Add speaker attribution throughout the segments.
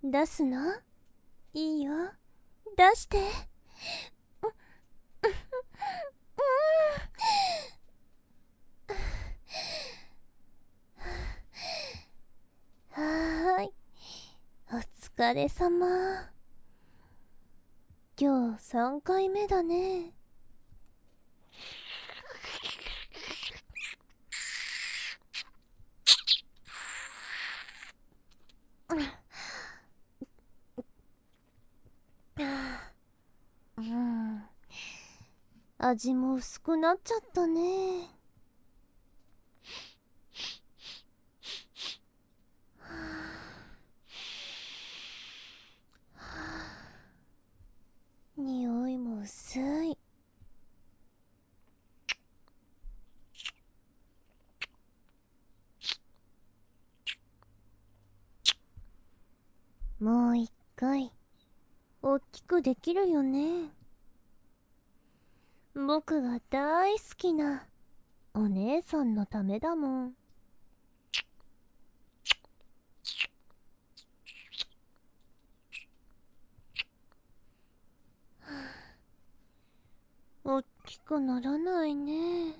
Speaker 1: 出すの？いいよ、出して。はーい、お疲れ様。今日3回目だね。味も薄くなっちゃったね。匂いも薄い。もう一回おっきくできるよね。僕が大好きなお姉さんのためだもん。おっきくならないね。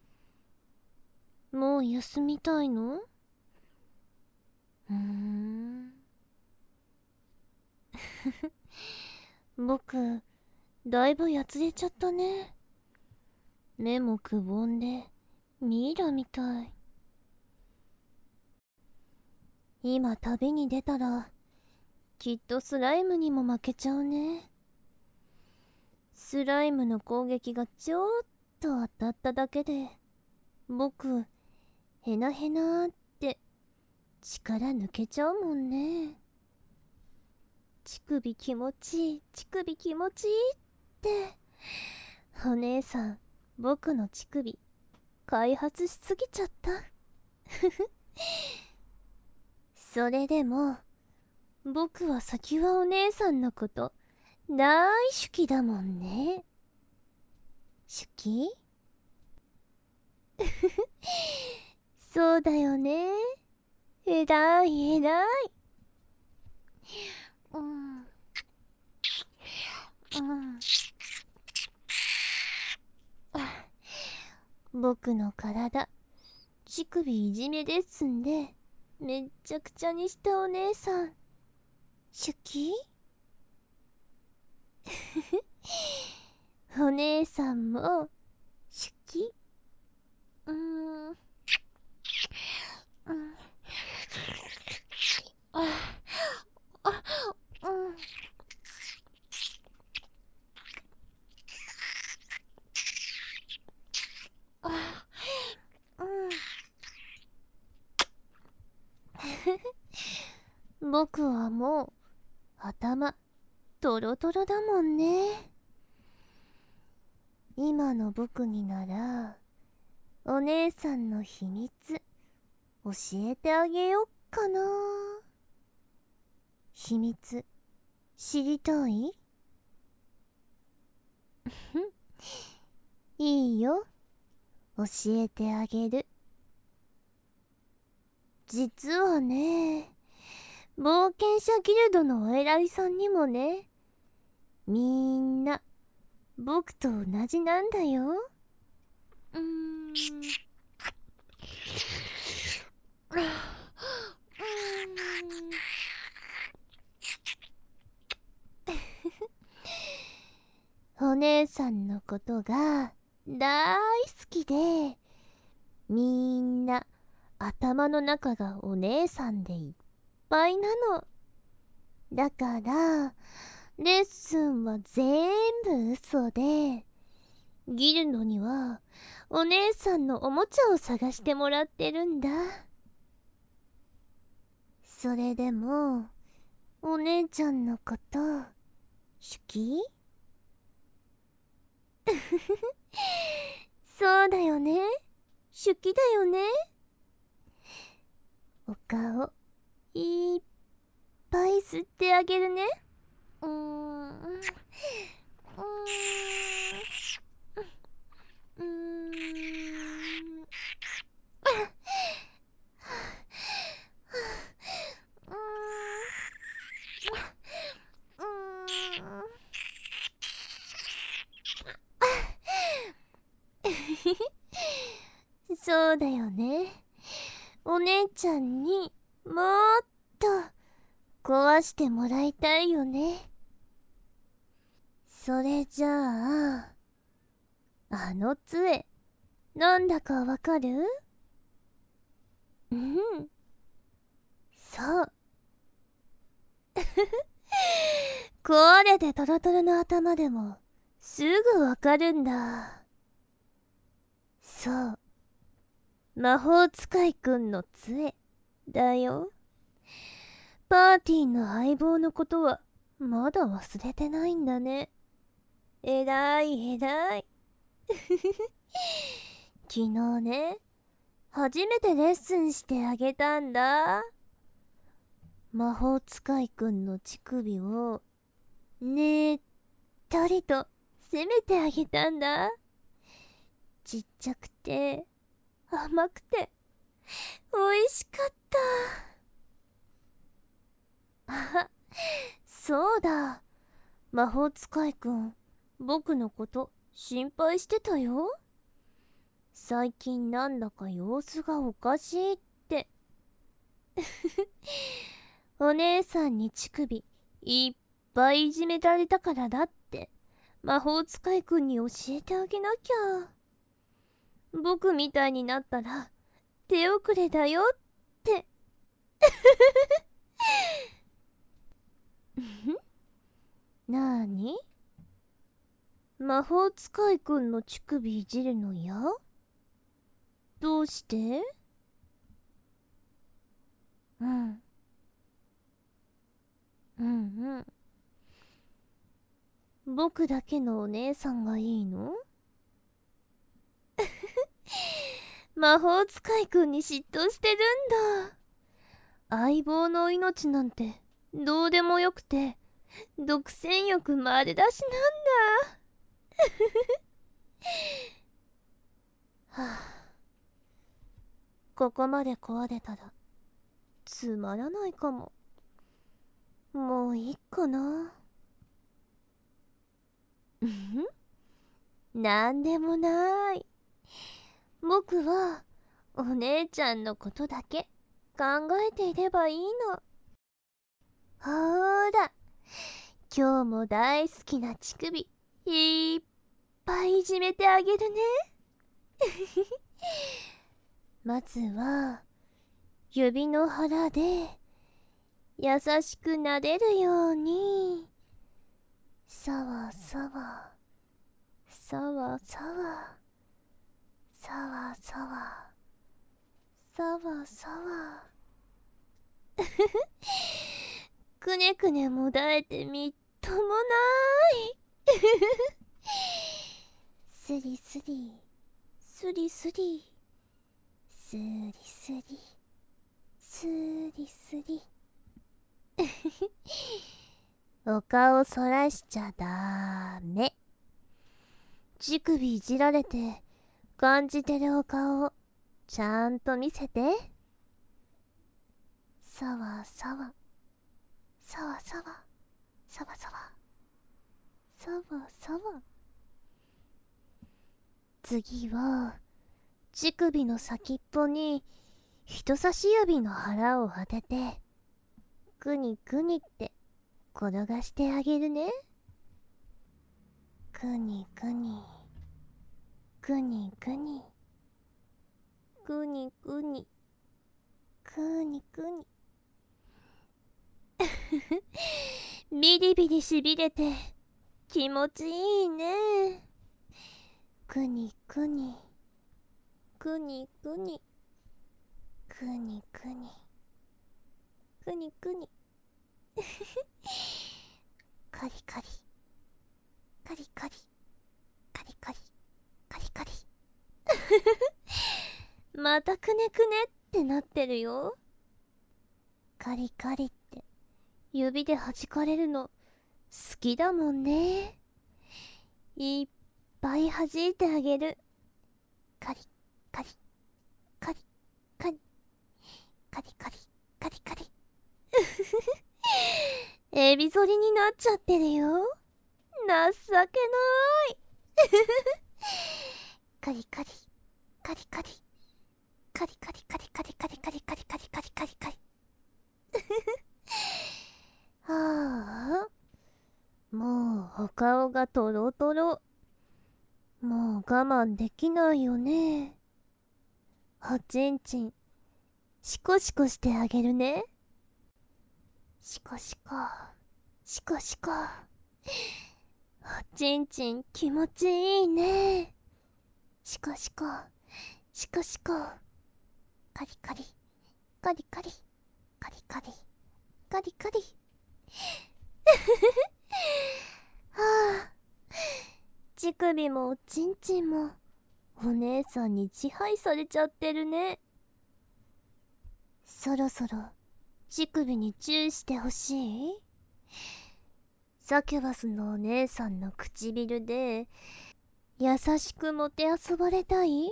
Speaker 1: もう休みたいの？僕、だいぶやつれちゃったね。目もくぼんでミイラみたい。今旅に出たらきっとスライムにも負けちゃうね。スライムの攻撃がちょっと当たっただけで僕ヘナヘナって力抜けちゃうもんね。乳首気持ちいい、乳首気持ちいいって。お姉さん、僕の乳首開発しすぎちゃったそれでも僕は先はお姉さんのこと大好きだもんね。好き？そうだよね。えらいえらい。僕の体乳首いじめですんでめっちゃくちゃにしたお姉さん好き？お姉さんも好き？僕はもう頭トロトロだもんね。今の僕にならお姉さんの秘密教えてあげよっかな。秘密知りたい？いいよ、教えてあげる。実はね、冒険者ギルドのお偉いさんにもね、みんな僕と同じなんだよ。お姉さんのことが大好きで、みんな頭の中がお姉さんでいっぱいなの。だからレッスンは全部嘘で、ギルドにはお姉さんのおもちゃを探してもらってるんだ。それでもお姉ちゃんのこと好き？そうだよね、好きだよね。お顔いっぱい吸ってあげるね。 そうだよね。お姉ちゃんにもっと壊してもらいたいよね。それじゃあ、あの杖、なんだかわかる？うん、そう。壊れてトロトロの頭でもすぐわかるんだ。そう。魔法使いくんの杖だよ。パーティーの相棒のことはまだ忘れてないんだね。えらいえらい。昨日ね、初めてレッスンしてあげたんだ。魔法使いくんの乳首をねっとりと攻めてあげたんだ。ちっちゃくて甘くて美味しかった。あ、そうだ。魔法使いくん、僕のこと心配してたよ。最近なんだか様子がおかしいって。お姉さんに乳首いっぱいいじめられたからだって魔法使いくんに教えてあげなきゃ。僕みたいになったら手遅れだよって。なーに？魔法使いくんの乳首いじるのや？どうして？うんうん。僕だけのお姉さんがいいの？魔法使いくんに嫉妬してるんだ。相棒の命なんてどうでもよくて独占欲丸出しなんだ。はあ、ここまで壊れたらつまらないかも。もういいかな。なんでもない。僕はお姉ちゃんのことだけ考えていればいいの。ほーら、今日も大好きな乳首いっぱいいじめてあげるね。まずは指の腹で優しく撫でるように、さわさわさわさわさわさわさわさわくねくねもだえてみっともない。スリスリスリスリスリスリスリスリ。お顔そらしちゃダメ。乳首いじられて感じてるお顔ちゃんと見せて。さわさわさわさわさわさわさわさわ。次は乳首の先っぽに人差し指の腹を当ててグニグニって転がしてあげるね。グニグニグニグニグニグニグニグニ。ビリビリしびれて気持ちいいね。グニグニグニグニグニグニグニグニ。カリカリカリカリカリカリカリカリ。またくねくねってなってるよ。カリカリって指で弾かれるの好きだもんね。いっぱい弾いてあげる。カリカリカリカリカリカリカリカリ。エビ反りになっちゃってるよ。情けない。カリカリカリカリカリカリカリカリカリカリカリカリカリカリカリ。はあ、もうお顔がトロトロ。もう我慢できないよね。おちんちんシコシコしてあげるね。シコシコシコシコ。おちんちん気持ちいいね。シコシコシコシコ。カリカリカリカリカリカリカリカリ。はあ、乳首もおちんちんもお姉さんに支配されちゃってるね。そろそろ乳首にチューしてほしい？サキュバスのお姉さんの唇で優しくもてあそばれたい？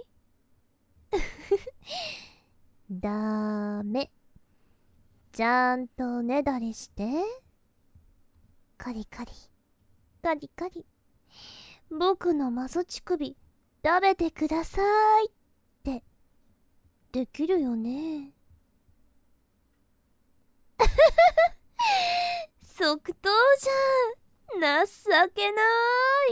Speaker 1: ダメ。ちゃんとねだりして。カリカリカリカリ。僕のマゾ乳首食べてくださいってできるよね。即答じゃん。情けない。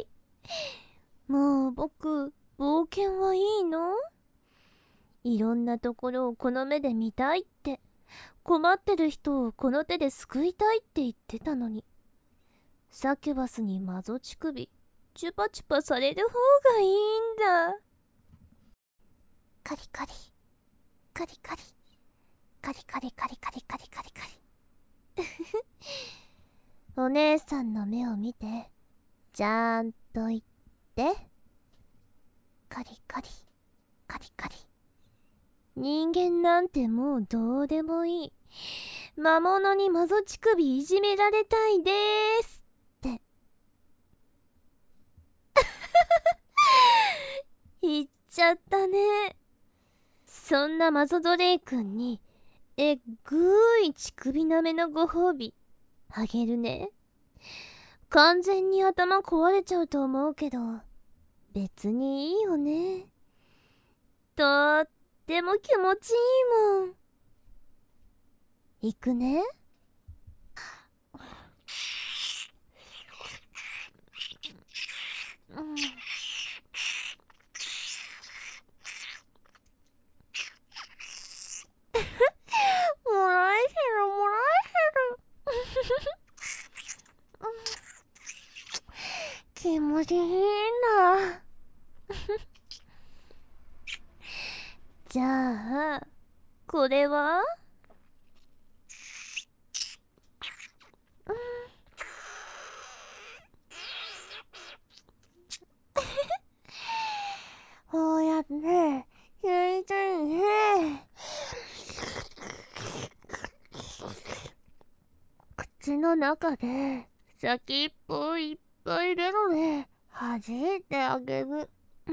Speaker 1: もう僕冒険はいいの？いろんなところをこの目で見たいって、困ってる人をこの手で救いたいって言ってたのに、サキュバスにマゾ乳首チュパチュパされる方がいいんだ。カリカリカリカリカリカリカリカリカリカリカリ。お姉さんの目を見てちゃんと言って。カリカリカリカリ。人間なんてもうどうでもいい。魔物にマゾ乳首いじめられたいですって言っちゃったね。そんなマゾドレイ君にえっぐーい乳首なめのご褒美あげるね。完全に頭壊れちゃうと思うけど別にいいよね。とっても気持ちいいもん。いくね。うん、もらえへるもらえへる。気持ちいいな。じゃあこれは？こうやってやりたいね。口の中で先っぽをいっぱいベロで弾いてあげる。うん、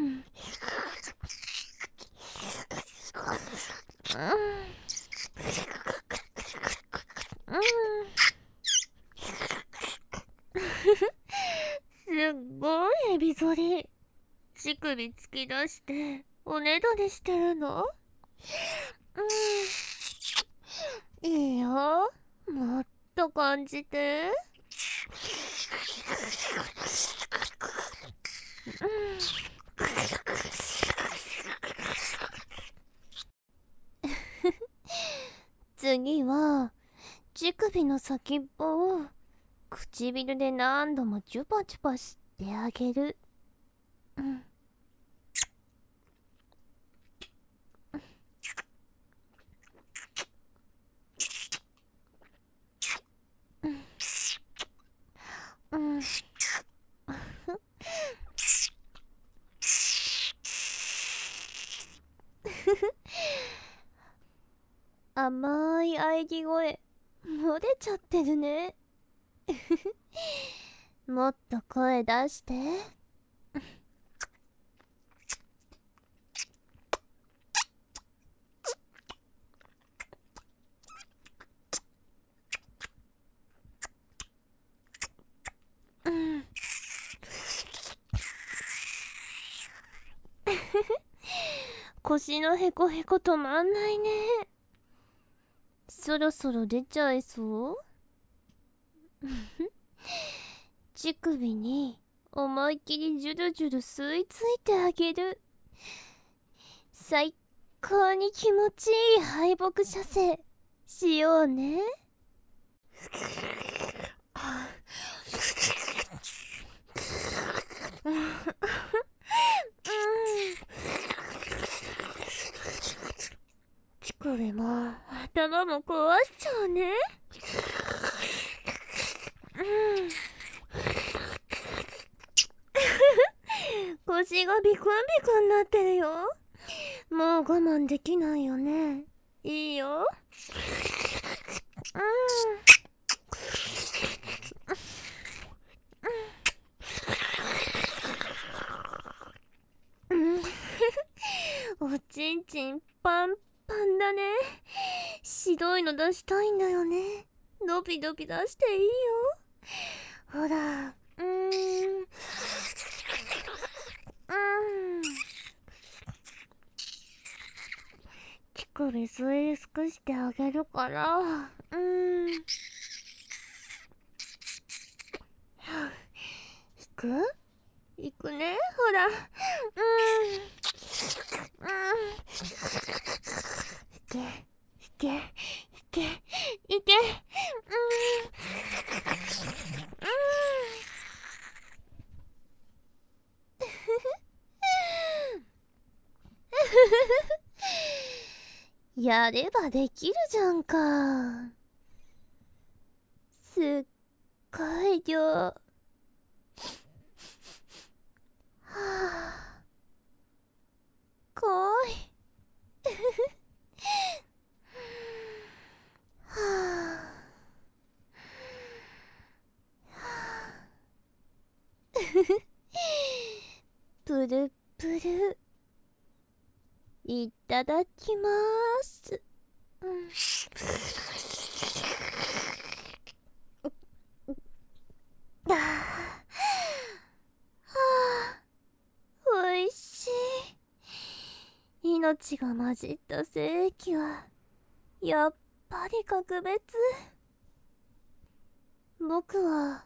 Speaker 1: すっごいエビ反り。乳首突き出しておねだりしてるの？いいよ。もっと感じて。次は乳首の先っぽを唇で何度もチュパチュパしてあげる。うん、うん、甘い喘ぎ声漏れちゃってるね。もっと声出して。 腰のへこへこ止まんないね。そろそろ出ちゃいそう乳首に思いっきりジュルジュル吸い付いてあげる。最高に気持ちいい敗北射精しようね。乳首も頭も壊しちゃうね。腰がビクンビクンなってるよ。もう我慢できないよね。いいよ。おちんちんパンパンだね。白いの出したいんだよね。ドビドビ出していいよ。ほら、乳首吸いすくしてあげるから、いくね、ほら、いけ、いけ、いけ、いけ、やればできるじゃんか。すっごい量。はあ、来い。はあ、プルプル。いただきまーす。はあ、おいしい。命が混じった精液はやっぱり格別。僕は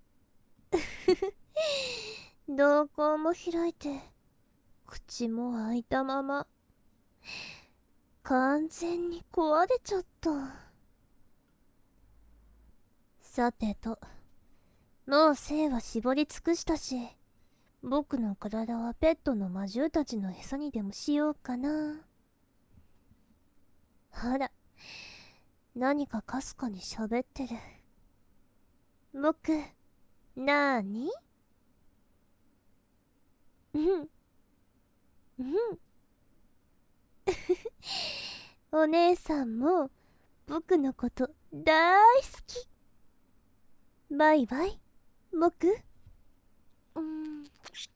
Speaker 1: 瞳孔も開いて口も開いたまま完全に壊れちゃった。さてと、もう精は絞り尽くしたし、僕の体はペットの魔獣たちの餌にでもしようかな。ほら、何かかすかに喋ってる。僕、なーに？お姉さんも僕のこと大好き。バイバイ、僕。